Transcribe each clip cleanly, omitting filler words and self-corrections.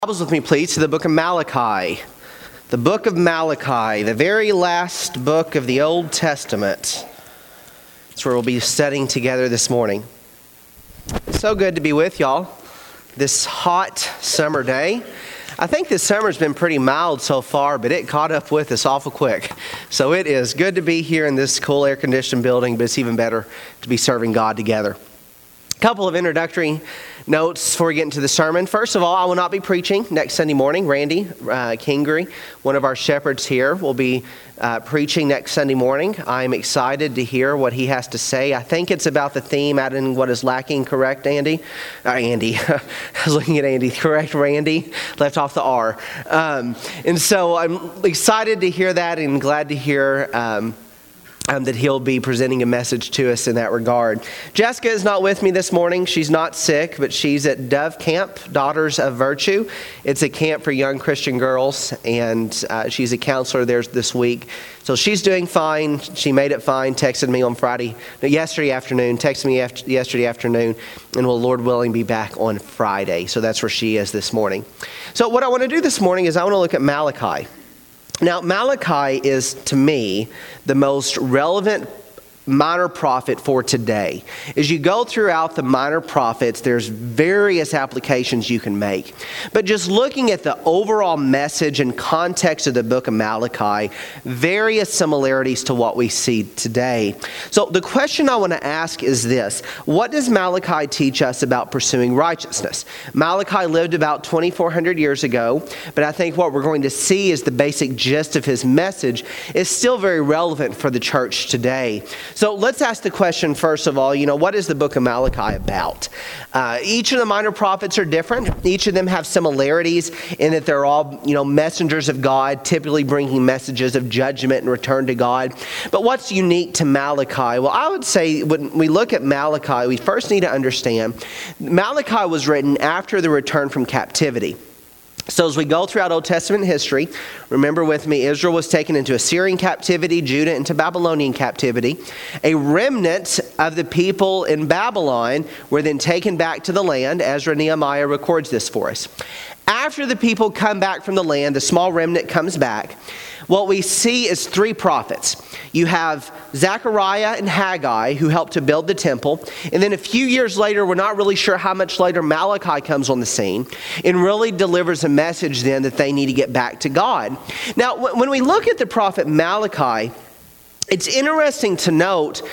Bibles with me, please, to the book of Malachi. The book of Malachi, the very last book of the Old Testament. That's where we'll be studying together this morning. It's so good to be with y'all this hot summer day. I think this summer's been pretty mild so far, but it caught up with us awful quick. So it is good to be here in this cool air-conditioned building, but it's even better to be serving God together. A couple of introductory notes before we get into the sermon. First of all, I will not be preaching next Sunday morning. Randy Kingery, one of our shepherds here, will be preaching next Sunday morning. I'm excited to hear what he has to say. I think it's about the theme, adding what is lacking, correct, Andy? Andy. I was looking at Andy. Correct, Randy? Left off the R. And so I'm excited to hear that and glad to hear that he'll be presenting a message to us in that regard. Jessica is not with me this morning. She's not sick, but she's at Dove Camp, Daughters of Virtue. It's a camp for young Christian girls, and she's a counselor there this week. So she's doing fine. She made it fine, texted me on yesterday afternoon, and will, Lord willing, be back on Friday. So that's where she is this morning. So what I want to do this morning is I want to look at Malachi. Now, Malachi is, to me, the most relevant minor prophet for today. As you go throughout the minor prophets, there's various applications you can make. But just looking at the overall message and context of the book of Malachi, various similarities to what we see today. So the question I want to ask is this: what does Malachi teach us about pursuing righteousness? Malachi lived about 2,400 years ago, but I think what we're going to see is the basic gist of his message is still very relevant for the church today. So let's ask the question, first of all, what is the book of Malachi about? Each of the minor prophets are different. Each of them have similarities in that they're all, messengers of God, typically bringing messages of judgment and return to God. But what's unique to Malachi? Well, I would say when we look at Malachi, we first need to understand Malachi was written after the return from captivity. So as we go throughout Old Testament history, remember with me, Israel was taken into Assyrian captivity, Judah into Babylonian captivity. A remnant of the people in Babylon were then taken back to the land. Ezra Nehemiah records this for us. After the people come back from the land, the small remnant comes back. What we see is three prophets. You have Zechariah and Haggai, who helped to build the temple. And then a few years later, we're not really sure how much later, Malachi comes on the scene and really delivers a message then that they need to get back to God. Now, when we look at the prophet Malachi, it's interesting to note,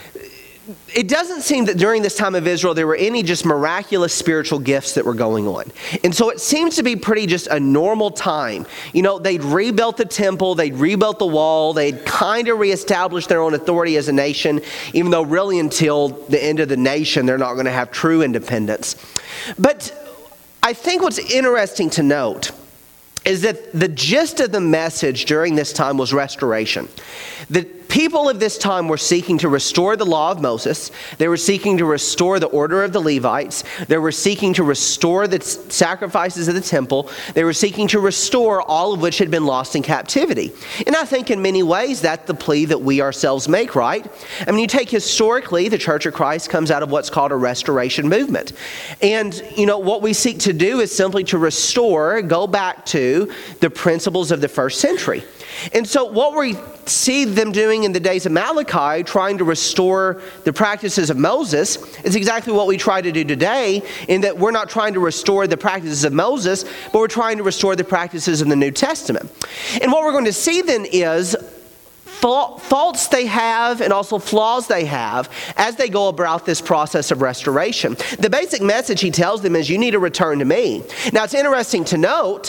it doesn't seem that during this time of Israel there were any just miraculous spiritual gifts that were going on. And so it seems to be pretty just a normal time. They'd rebuilt the temple, they'd rebuilt the wall, they'd kind of reestablished their own authority as a nation, even though really until the end of the nation they're not going to have true independence. But I think what's interesting to note is that the gist of the message during this time was restoration. The people of this time were seeking to restore the law of Moses. They were seeking to restore the order of the Levites. They were seeking to restore the sacrifices of the temple. They were seeking to restore all of which had been lost in captivity. And I think in many ways that's the plea that we ourselves make, right? I mean, you take historically, the Church of Christ comes out of what's called a restoration movement. And, what we seek to do is simply to restore, go back to the principles of the first century. And so what we see them doing in the days of Malachi, trying to restore the practices of Moses, is exactly what we try to do today, in that we're not trying to restore the practices of Moses, but we're trying to restore the practices of the New Testament. And what we're going to see then is faults they have and also flaws they have as they go about this process of restoration. The basic message he tells them is, you need to return to me. Now, it's interesting to note,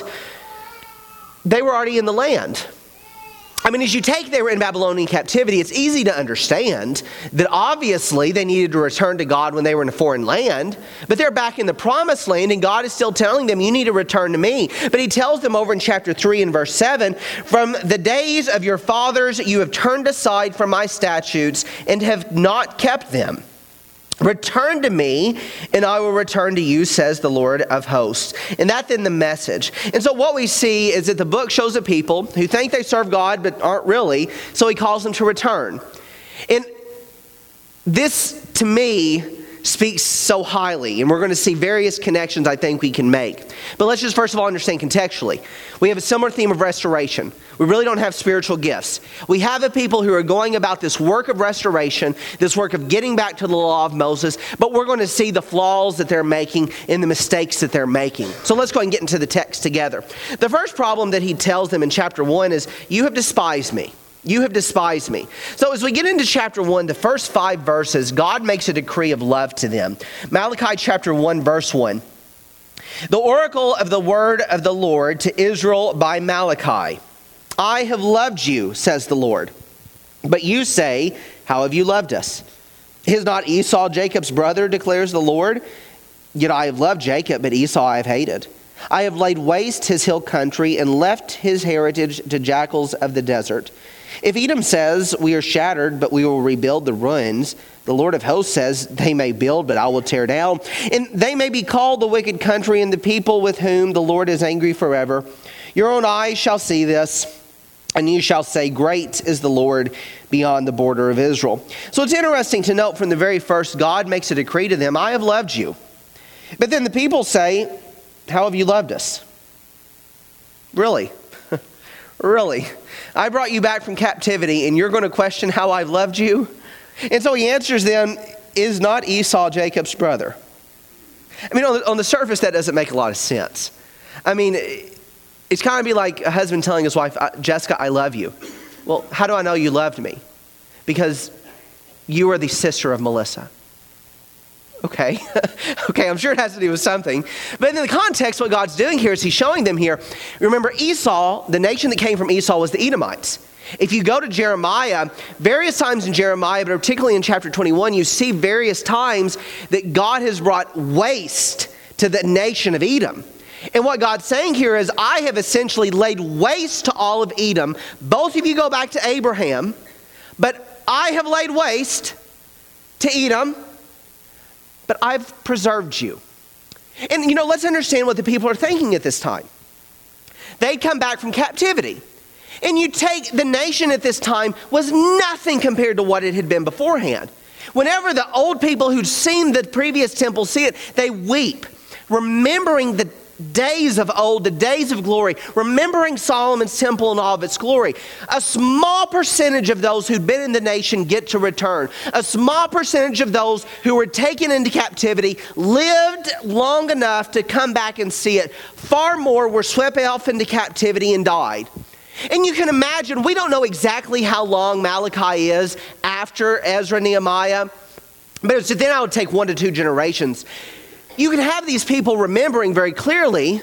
they were already in the land. I mean, as you take they were in Babylonian captivity, it's easy to understand that obviously they needed to return to God when they were in a foreign land, but they're back in the promised land and God is still telling them, you need to return to me. But he tells them over in chapter 3 and verse 7, from the days of your fathers you have turned aside from my statutes and have not kept them. Return to me, and I will return to you, says the Lord of hosts. And that's in the message. And so what we see is that the book shows a people who think they serve God but aren't really, so he calls them to return. And this, to me, speaks so highly. And we're going to see various connections I think we can make. But let's just first of all understand contextually. We have a similar theme of restoration. We really don't have spiritual gifts. We have a people who are going about this work of restoration, this work of getting back to the law of Moses, but we're going to see the flaws that they're making and the mistakes that they're making. So let's go ahead and get into the text together. The first problem that he tells them in chapter 1 is, you have despised me. You have despised me. So as we get into chapter 1, the first 5 verses, God makes a decree of love to them. Malachi chapter 1, verse 1. The oracle of the word of the Lord to Israel by Malachi. I have loved you, says the Lord. But you say, how have you loved us? Is not Esau Jacob's brother, declares the Lord? Yet I have loved Jacob, but Esau I have hated. I have laid waste his hill country and left his heritage to jackals of the desert. If Edom says, we are shattered, but we will rebuild the ruins, the Lord of hosts says, they may build, but I will tear down. And they may be called the wicked country and the people with whom the Lord is angry forever. Your own eyes shall see this, and you shall say, great is the Lord beyond the border of Israel. So it's interesting to note from the very first, God makes a decree to them, I have loved you. But then the people say, how have you loved us? Really? Really? I brought you back from captivity, and you're going to question how I've loved you? And so he answers them, is not Esau Jacob's brother? I mean, on the surface, that doesn't make a lot of sense. I mean, it's kind of be like a husband telling his wife, Jessica, I love you. Well, how do I know you loved me? Because you are the sister of Melissa. Okay. Okay, I'm sure it has to do with something. But in the context, what God's doing here is he's showing them here. Remember, Esau, the nation that came from Esau was the Edomites. If you go to Jeremiah, various times in Jeremiah, but particularly in chapter 21, you see various times that God has brought waste to the nation of Edom. And what God's saying here is, I have essentially laid waste to all of Edom. Both of you go back to Abraham, but I have laid waste to Edom, but I've preserved you. And let's understand what the people are thinking at this time. They'd come back from captivity. And you take the nation at this time was nothing compared to what it had been beforehand. Whenever the old people who'd seen the previous temple see it, they weep, remembering the days of old, the days of glory, remembering Solomon's temple and all of its glory. A small percentage of those who'd been in the nation get to return. A small percentage of those who were taken into captivity lived long enough to come back and see it. Far more were swept off into captivity and died. And you can imagine, we don't know exactly how long Malachi is after Ezra, Nehemiah, but then I would take 1 to 2 generations. You can have these people remembering very clearly,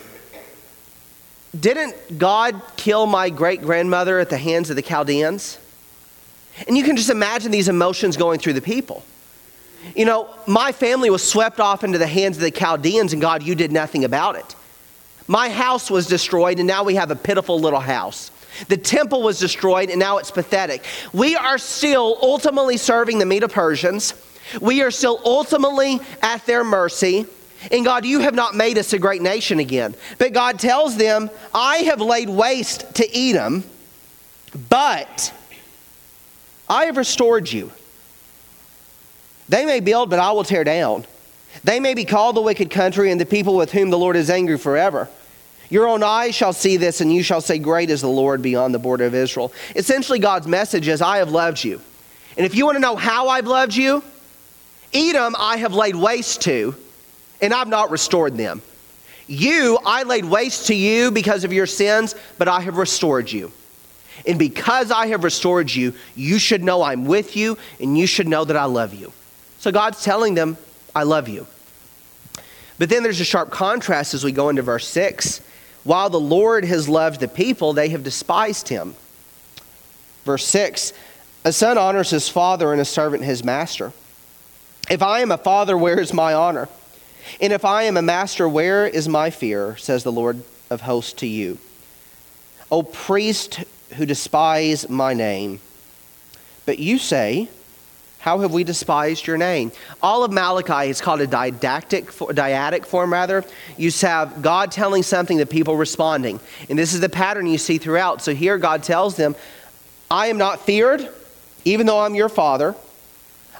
didn't God kill my great-grandmother at the hands of the Chaldeans? And you can just imagine these emotions going through the people. My family was swept off into the hands of the Chaldeans, and God, you did nothing about it. My house was destroyed, and now we have a pitiful little house. The temple was destroyed, and now it's pathetic. We are still ultimately serving the Medo-Persians. We are still ultimately at their mercy. And God, you have not made us a great nation again. But God tells them, I have laid waste to Edom, but I have restored you. They may build, but I will tear down. They may be called the wicked country and the people with whom the Lord is angry forever. Your own eyes shall see this, and you shall say, great is the Lord beyond the border of Israel. Essentially, God's message is, I have loved you. And if you want to know how I've loved you, Edom I have laid waste to, and I've not restored them. You, I laid waste to you because of your sins, but I have restored you. And because I have restored you, you should know I'm with you, and you should know that I love you. So God's telling them, I love you. But then there's a sharp contrast as we go into verse 6. While the Lord has loved the people, they have despised him. Verse 6, a son honors his father and a servant his master. If I am a father, where is my honor? And if I am a master, where is my fear, says the Lord of hosts to you? O priest who despise my name. But you say, how have we despised your name? All of Malachi is called a dyadic form. You have God telling something, the people responding. And this is the pattern you see throughout. So here God tells them, I am not feared, even though I'm your father.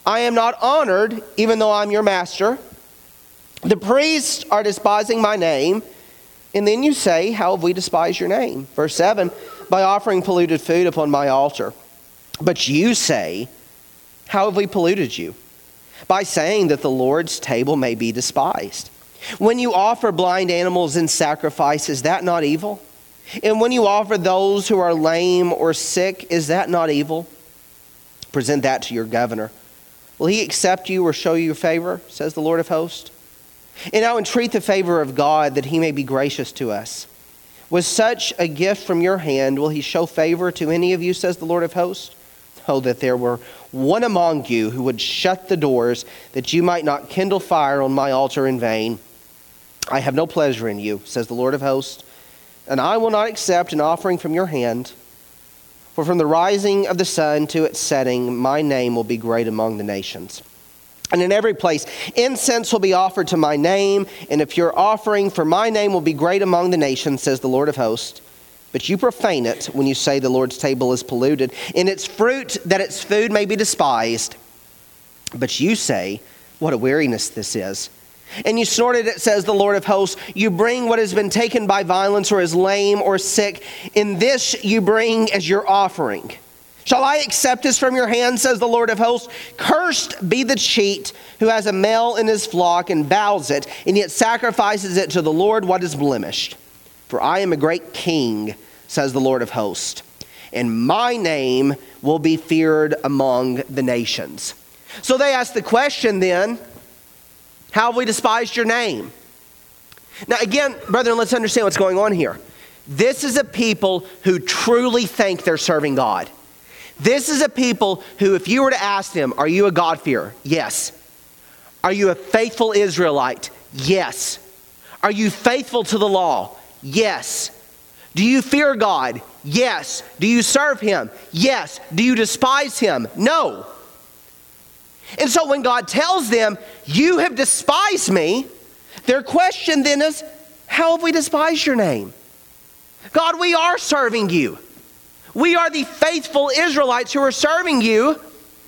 I am not honored, even though I'm your master. The priests are despising my name. And then you say, how have we despised your name? Verse 7, by offering polluted food upon my altar. But you say, how have we polluted you? By saying that the Lord's table may be despised. When you offer blind animals in sacrifice, is that not evil? And when you offer those who are lame or sick, is that not evil? Present that to your governor. Will he accept you or show you favor, says the Lord of hosts? And now entreat the favor of God that he may be gracious to us. With such a gift from your hand, will he show favor to any of you, says the Lord of hosts? Oh, that there were one among you who would shut the doors, that you might not kindle fire on my altar in vain. I have no pleasure in you, says the Lord of hosts, and I will not accept an offering from your hand. For from the rising of the sun to its setting, my name will be great among the nations. And in every place, incense will be offered to my name, and if your offering for my name will be great among the nations, says the Lord of hosts. But you profane it when you say the Lord's table is polluted, in its fruit that its food may be despised. But you say, what a weariness this is. And you snorted it, says the Lord of hosts. You bring what has been taken by violence or is lame or sick. In this you bring as your offering. Shall I accept this from your hand, says the Lord of hosts? Cursed be the cheat who has a male in his flock and vows it, and yet sacrifices it to the Lord what is blemished. For I am a great king, says the Lord of hosts, and my name will be feared among the nations. So they ask the question then, how have we despised your name? Now again, brethren, let's understand what's going on here. This is a people who truly think they're serving God. This is a people who, if you were to ask them, are you a God-fearer? Yes. Are you a faithful Israelite? Yes. Are you faithful to the law? Yes. Do you fear God? Yes. Do you serve him? Yes. Do you despise him? No. And so when God tells them, you have despised me, their question then is, how have we despised your name? God, we are serving you. We are the faithful Israelites who are serving you.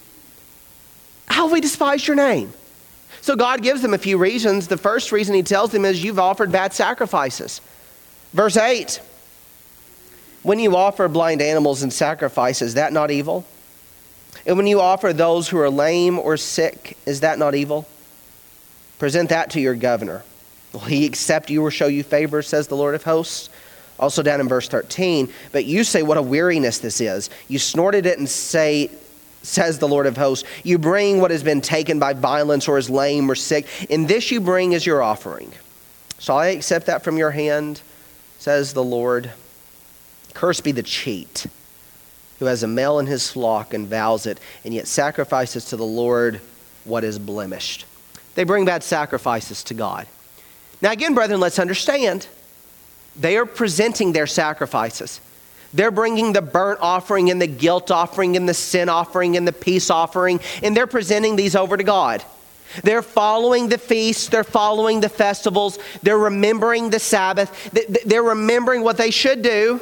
How have we despised your name? So God gives them a few reasons. The first reason he tells them is you've offered bad sacrifices. Verse 8, when you offer blind animals in sacrifice, is that not evil? And when you offer those who are lame or sick, is that not evil? Present that to your governor. Will he accept you or show you favor, says the Lord of hosts? Also down in verse 13, but you say what a weariness this is. You snorted it and say, says the Lord of hosts, you bring what has been taken by violence or is lame or sick, and this you bring as your offering. Shall I accept that from your hand, says the Lord? Cursed be the cheat who has a male in his flock and vows it, and yet sacrifices to the Lord what is blemished. They bring bad sacrifices to God. Now again, brethren, let's understand. They are presenting their sacrifices. They're bringing the burnt offering and the guilt offering and the sin offering and the peace offering, and they're presenting these over to God. They're following the feasts. They're following the festivals. They're remembering the Sabbath. They're remembering what they should do.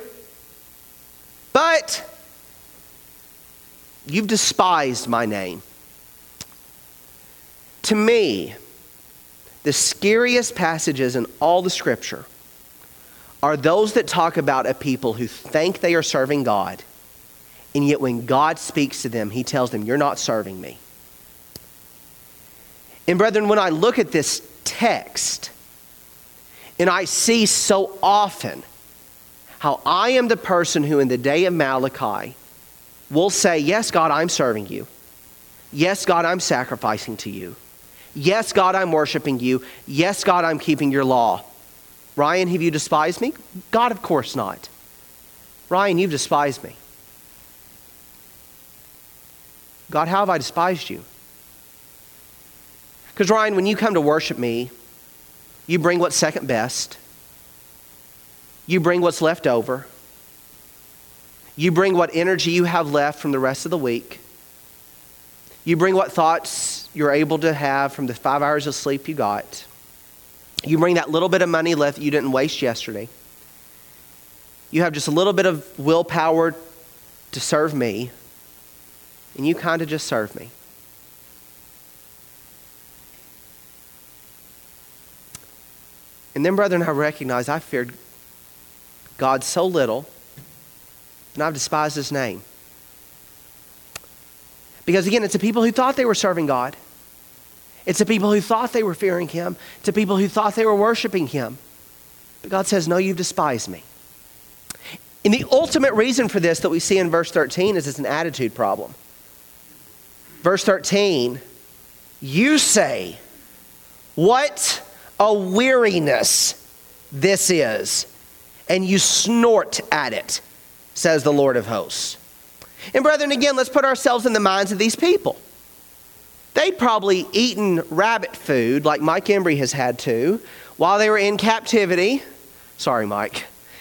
But you've despised my name. To me, the scariest passages in all the Scripture are those that talk about a people who think they are serving God, and yet when God speaks to them, he tells them, you're not serving me. And brethren, when I look at this text, and I see so often how I am the person who in the day of Malachi will say, yes, God, I'm serving you. Yes, God, I'm sacrificing to you. Yes, God, I'm worshiping you. Yes, God, I'm keeping your law. Ryan, have you despised me? God, of course not. Ryan, you've despised me. God, how have I despised you? Because Ryan, when you come to worship me, you bring what's second best. You bring what's left over. You bring what energy you have left from the rest of the week. You bring what thoughts you're able to have from the 5 hours of sleep you got. You bring that little bit of money left that you didn't waste yesterday. You have just a little bit of willpower to serve me, and you kind of just serve me. And then, brethren, I recognized I feared God so little, and I've despised his name. Because again, it's the people who thought they were serving God. It's the people who thought they were fearing him. It's the people who thought they were worshiping him. But God says, no, you've despised me. And the ultimate reason for this that we see in verse 13 is it's an attitude problem. Verse 13, you say, what a weariness this is, and you snort at it, says the Lord of hosts. And brethren, again, let's put ourselves in the minds of these people. They'd probably eaten rabbit food like Mike Embry has had to while they were in captivity. Sorry, Mike.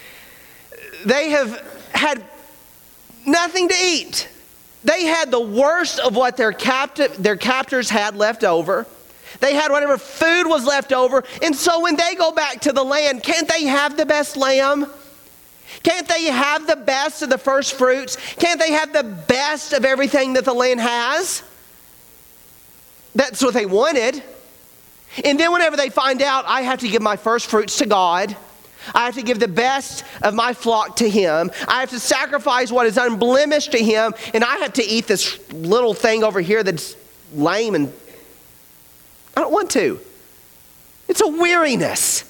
They have had nothing to eat. They had the worst of what their captors had left over. They had whatever food was left over. And so when they go back to the land, can't they have the best lamb? Can't they have the best of the first fruits? Can't they have the best of everything that the land has? That's what they wanted. And then whenever they find out, I have to give my first fruits to God. I have to give the best of my flock to him. I have to sacrifice what is unblemished to him. And I have to eat this little thing over here that's lame, and I don't want to. It's a weariness.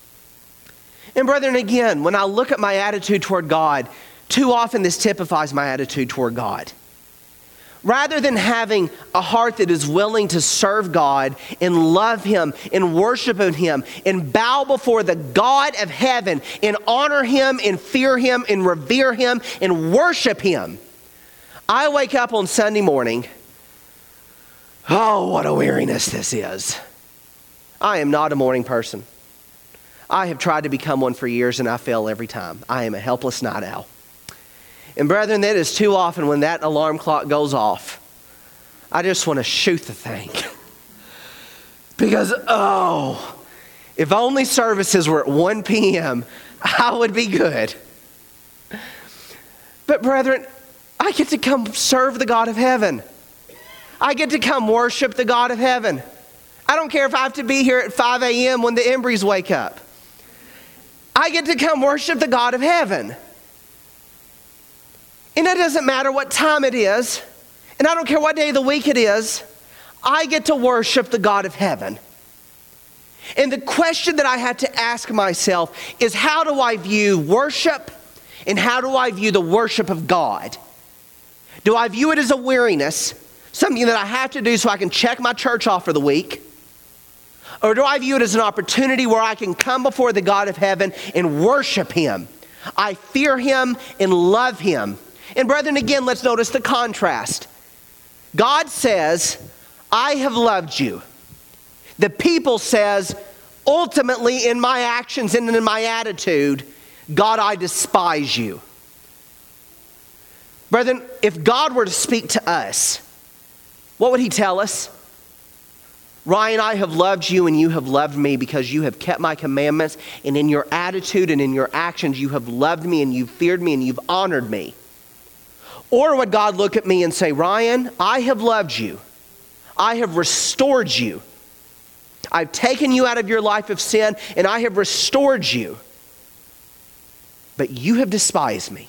And brethren, again, when I look at my attitude toward God, too often this typifies my attitude toward God. Rather than having a heart that is willing to serve God and love him and worship him and bow before the God of heaven and honor him and fear him and revere him and worship him, I wake up on Sunday morning, oh, what a weariness this is. I am not a morning person. I have tried to become one for years and I fail every time. I am a helpless night owl. And brethren, that is too often when that alarm clock goes off, I just want to shoot the thing. Because, if only services were at 1 p.m., I would be good. But brethren, I get to come serve the God of heaven. I get to come worship the God of heaven. I don't care if I have to be here at 5 a.m. when the Embrys wake up. I get to come worship the God of heaven. And it doesn't matter what time it is, and I don't care what day of the week it is, I get to worship the God of heaven. And the question that I have to ask myself is, how do I view worship, and how do I view the worship of God? Do I view it as a weariness, something that I have to do so I can check my church off for the week? Or do I view it as an opportunity where I can come before the God of heaven and worship him? I fear him and love him. And brethren, again, let's notice the contrast. God says, I have loved you. The people says, ultimately in my actions and in my attitude, God, I despise you. Brethren, if God were to speak to us, what would he tell us? Ryan, I have loved you and you have loved me because you have kept my commandments, and in your attitude and in your actions you have loved me and you've feared me and you've honored me. Or would God look at me and say, Ryan, I have loved you. I have restored you. I've taken you out of your life of sin and I have restored you. But you have despised me.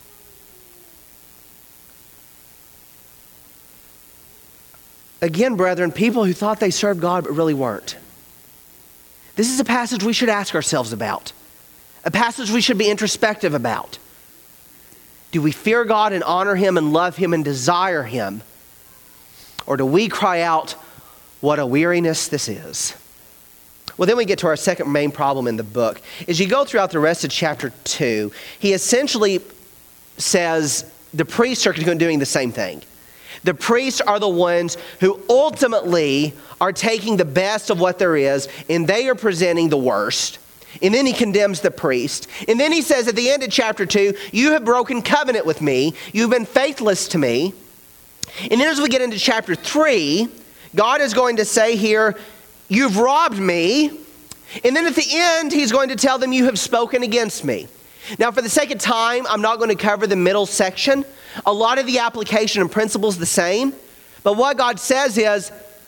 Again, brethren, people who thought they served God but really weren't. This is a passage we should ask ourselves about. A passage we should be introspective about. Do we fear God and honor him and love him and desire him? Or do we cry out, what a weariness this is? Well, then we get to our second main problem in the book. As you go throughout the rest of chapter 2, he essentially says the priests are doing the same thing. The priests are the ones who ultimately are taking the best of what there is, and they are presenting the worst. And then he condemns the priest. And then he says at the end of chapter 2, you have broken covenant with me. You've been faithless to me. And then as we get into chapter 3, God is going to say here, you've robbed me. And then at the end, he's going to tell them, you have spoken against me. Now, for the sake of time, I'm not going to cover the middle section. A lot of the application and principles the same. But what God says is,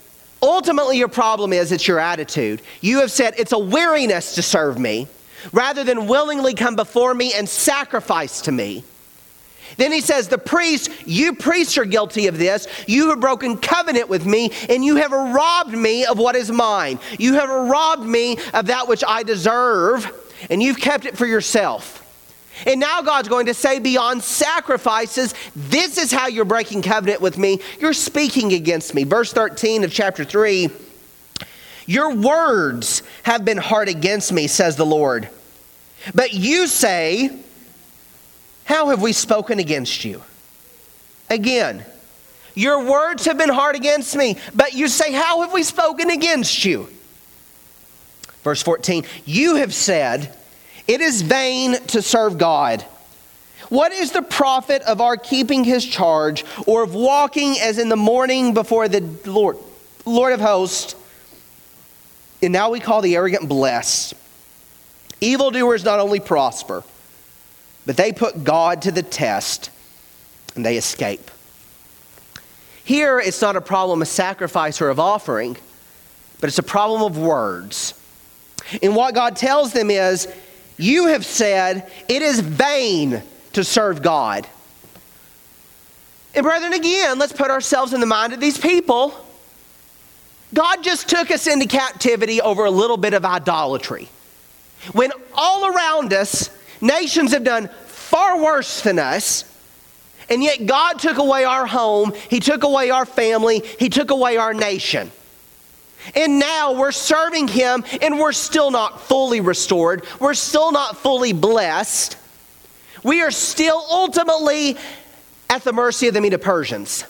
Ultimately, your problem is it's your attitude. You have said it's a weariness to serve me rather than willingly come before me and sacrifice to me. Then he says, you priests are guilty of this. You have broken covenant with me, and you have robbed me of what is mine. You have robbed me of that which I deserve, and you've kept it for yourself. And now God's going to say, beyond sacrifices, this is how you're breaking covenant with me. You're speaking against me. Verse 13 of chapter 3, your words have been hard against me, says the Lord. But you say, how have we spoken against you? Again, your words have been hard against me, but you say, how have we spoken against you? Verse 14, you have said, it is vain to serve God. What is the profit of our keeping his charge, or of walking as in the morning before the Lord of hosts? And now we call the arrogant blessed. Evildoers not only prosper, but they put God to the test, and they escape. Here, it's not a problem of sacrifice or of offering, but it's a problem of words. And what God tells them is, you have said it is vain to serve God. And brethren, again, let's put ourselves in the mind of these people. God just took us into captivity over a little bit of idolatry. When all around us, nations have done far worse than us, and yet God took away our home, he took away our family, he took away our nation. And now we're serving him, and we're still not fully restored. We're still not fully blessed. We are still ultimately at the mercy of the Medo-Persians.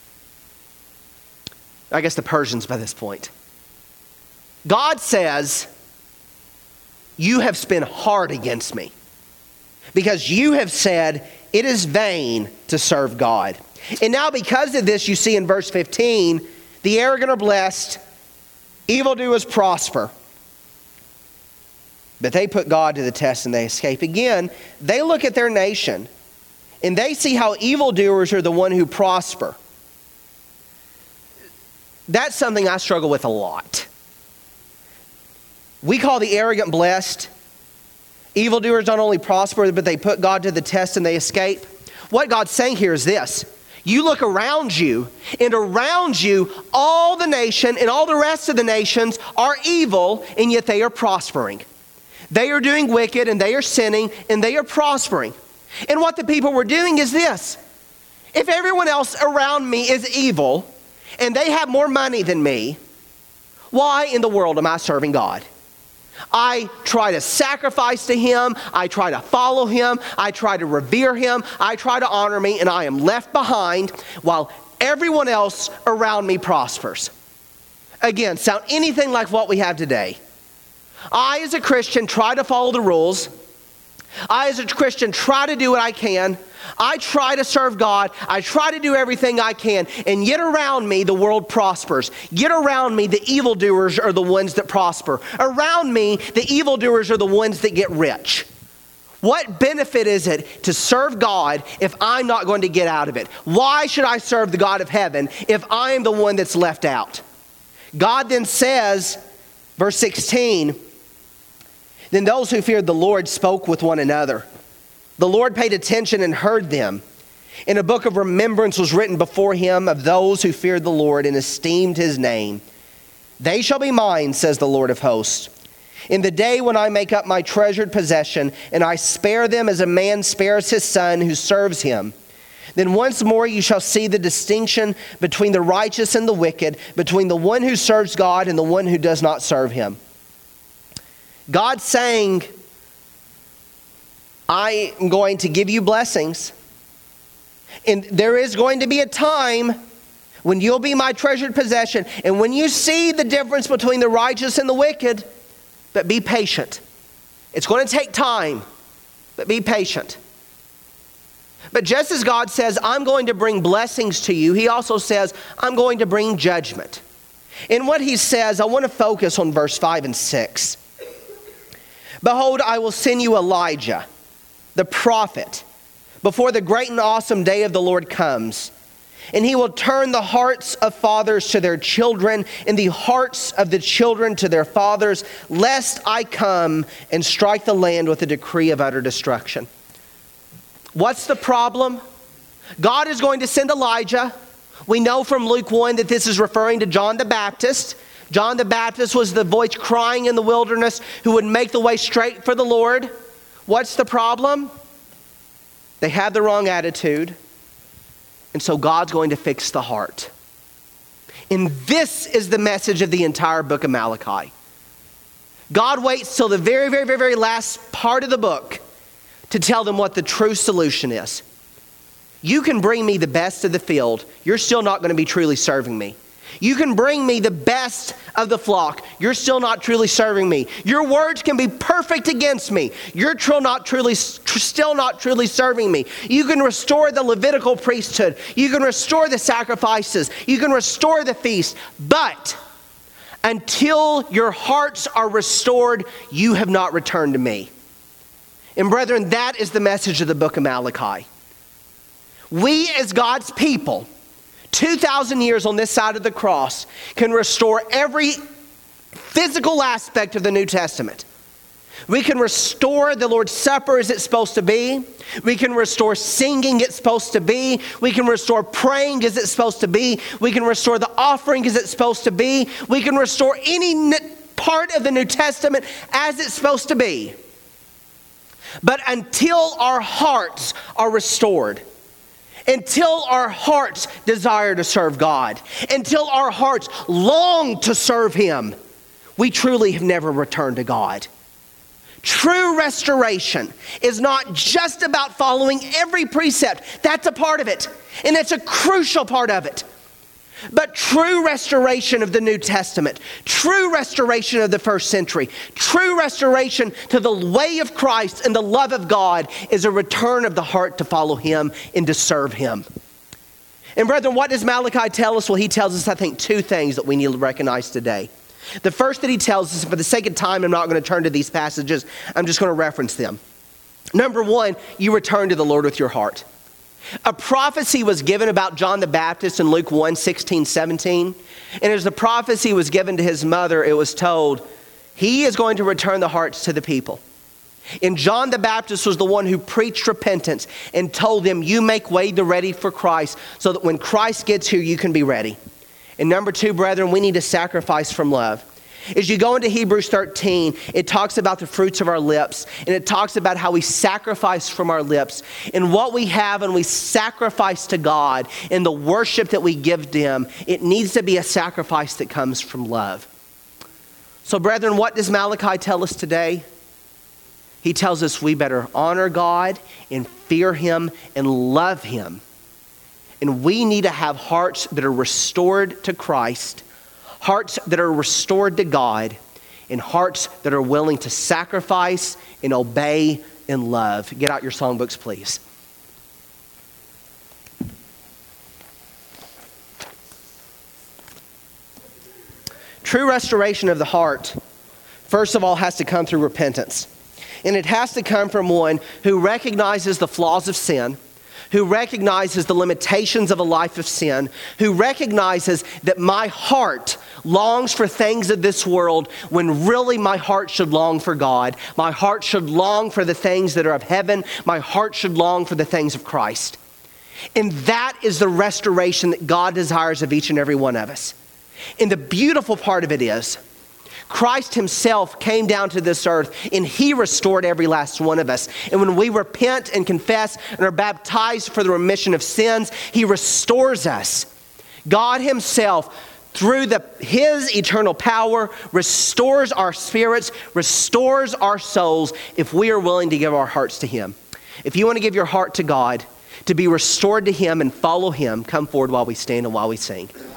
I guess the Persians by this point. God says, you have been hard against me because you have said it is vain to serve God. And now because of this, you see in verse 15, the arrogant are blessed, evildoers prosper. But they put God to the test and they escape. Again, they look at their nation and they see how evildoers are the one who prosper. That's something I struggle with a lot. We call the arrogant blessed. Evildoers not only prosper, but they put God to the test and they escape. What God's saying here is this. You look around you, and around you, all the nation and all the rest of the nations are evil, and yet they are prospering. They are doing wicked, and they are sinning, and they are prospering. And what the people were doing is this. If everyone else around me is evil, and they have more money than me, why in the world am I serving God? I try to sacrifice to him. I try to follow him. I try to revere him. I try to honor me, and I am left behind while everyone else around me prospers. Again, sound anything like what we have today. I, as a Christian, try to follow the rules. I, as a Christian, try to do what I can. I try to serve God. I try to do everything I can. And yet around me, the world prospers. Yet around me, the evildoers are the ones that prosper. Around me, the evildoers are the ones that get rich. What benefit is it to serve God if I'm not going to get out of it? Why should I serve the God of heaven if I am the one that's left out? God then says, verse 16, then those who feared the Lord spoke with one another. The Lord paid attention and heard them. And a book of remembrance was written before him of those who feared the Lord and esteemed his name. They shall be mine, says the Lord of hosts, in the day when I make up my treasured possession, and I spare them as a man spares his son who serves him. Then once more you shall see the distinction between the righteous and the wicked, between the one who serves God and the one who does not serve him. God's saying, I am going to give you blessings. And there is going to be a time when you'll be my treasured possession. And when you see the difference between the righteous and the wicked, but be patient. It's going to take time, but be patient. But just as God says, I'm going to bring blessings to you, he also says, I'm going to bring judgment. In what he says, I want to focus on verse 5 and 6. Behold, I will send you Elijah, the prophet, before the great and awesome day of the Lord comes. And he will turn the hearts of fathers to their children, and the hearts of the children to their fathers, lest I come and strike the land with a decree of utter destruction. What's the problem? God is going to send Elijah. We know from Luke 1 that this is referring to John the Baptist. John the Baptist was the voice crying in the wilderness who would make the way straight for the Lord. What's the problem? They have the wrong attitude. And so God's going to fix the heart. And this is the message of the entire book of Malachi. God waits till the very, very, very, very last part of the book to tell them what the true solution is. You can bring me the best of the field. You're still not going to be truly serving me. You can bring me the best of the flock. You're still not truly serving me. Your words can be perfect against me. You're still not truly serving me. You can restore the Levitical priesthood. You can restore the sacrifices. You can restore the feast. But until your hearts are restored, you have not returned to me. And brethren, that is the message of the book of Malachi. We as God's people, 2,000 years on this side of the cross, can restore every physical aspect of the New Testament. We can restore the Lord's Supper as it's supposed to be. We can restore singing as it's supposed to be. We can restore praying as it's supposed to be. We can restore the offering as it's supposed to be. We can restore any part of the New Testament as it's supposed to be. But until our hearts are restored, until our hearts desire to serve God, until our hearts long to serve Him, we truly have never returned to God. True restoration is not just about following every precept. That's a part of it, and it's a crucial part of it. But true restoration of the New Testament, true restoration of the first century, true restoration to the way of Christ and the love of God is a return of the heart to follow Him and to serve Him. And brethren, what does Malachi tell us? Well, he tells us, I think, two things that we need to recognize today. The first that he tells us, for the sake of time, I'm not going to turn to these passages. I'm just going to reference them. Number one, you return to the Lord with your heart. A prophecy was given about John the Baptist in Luke 1, 16, 17. And as the prophecy was given to his mother, it was told, he is going to return the hearts to the people. And John the Baptist was the one who preached repentance and told them, you make way ready for Christ so that when Christ gets here, you can be ready. And number two, brethren, we need to sacrifice from love. As you go into Hebrews 13, it talks about the fruits of our lips, and it talks about how we sacrifice from our lips. And what we have and we sacrifice to God and the worship that we give to Him, it needs to be a sacrifice that comes from love. So brethren, what does Malachi tell us today? He tells us we better honor God and fear Him and love Him. And we need to have hearts that are restored to Christ, hearts that are restored to God, and hearts that are willing to sacrifice and obey and love. Get out your songbooks, please. True restoration of the heart, first of all, has to come through repentance. And it has to come from one who recognizes the flaws of sin, who recognizes the limitations of a life of sin, who recognizes that my heart longs for things of this world when really my heart should long for God. My heart should long for the things that are of heaven. My heart should long for the things of Christ. And that is the restoration that God desires of each and every one of us. And the beautiful part of it is, Christ Himself came down to this earth and He restored every last one of us. And when we repent and confess and are baptized for the remission of sins, He restores us. God Himself, through His eternal power, restores our spirits, restores our souls if we are willing to give our hearts to Him. If you want to give your heart to God, to be restored to Him and follow Him, come forward while we stand and while we sing.